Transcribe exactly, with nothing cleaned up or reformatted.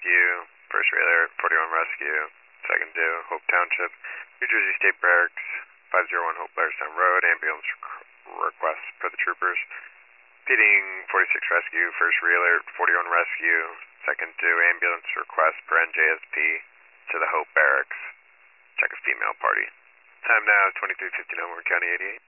Rescue, first trailer, forty-one Rescue, second to Hope Township, New Jersey State Barracks, five oh one Hope Blairstown Road, ambulance request for the troopers. Feeding forty-six Rescue, first re-alert, forty-one Rescue, second to ambulance request per N J S P to the Hope Barracks. Check a female party. Time now, twenty-three fifty-nine, Warren County eighty-eight.